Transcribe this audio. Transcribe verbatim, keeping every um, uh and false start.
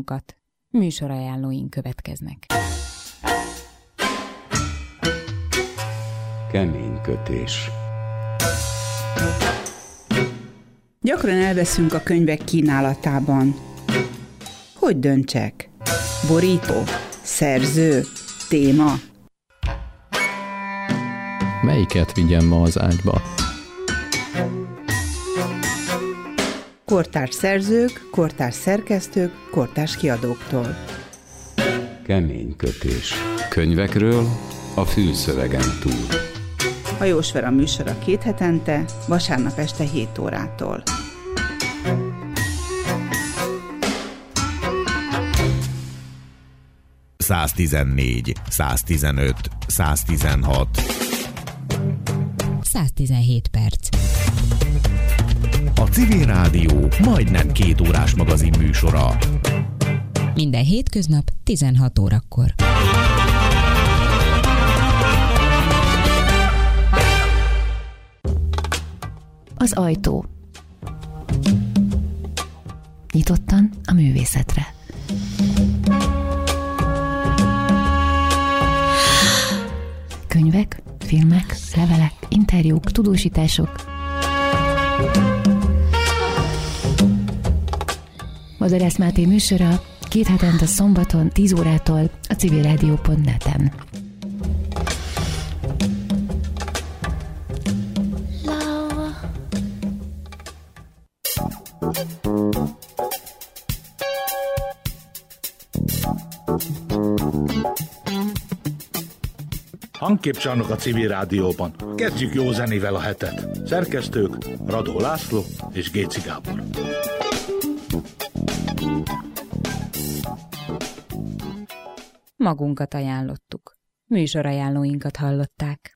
magunkat. Műsorajánlóink következnek. Keménykötés. Gyakran elveszünk a könyvek kínálatában. Hogy döntsek? Borító? Szerző? Téma? Melyiket vigyem ma az ágyba? Kortárs szerzők, kortárs szerkesztők, kortárs kiadóktól. Keménykötés. Könyvekről a fülszövegen túl. Hajós Vera műsora két hetente, vasárnap este hét órától. száztizennégy, száztizenöt, száztizenhat. száztizenhét perc. A Civil Rádió majdnem két órás magazin műsora. Minden hétköznap tizenhat órakor. Az ajtó. Nyitottan a művészetre. Könyvek, filmek, levelek, interjúk, tudósítások. Madarász Máté műsora két hetente szombaton tíz órától a civilrádió pont net-en. Hangképcsarnok a Civil Rádióban. Kezdjük jó zenével a hetet. Szerkesztők Radó László és Géci Gábor. Magunkat ajánlottuk. Műsorajánlóinkat hallották.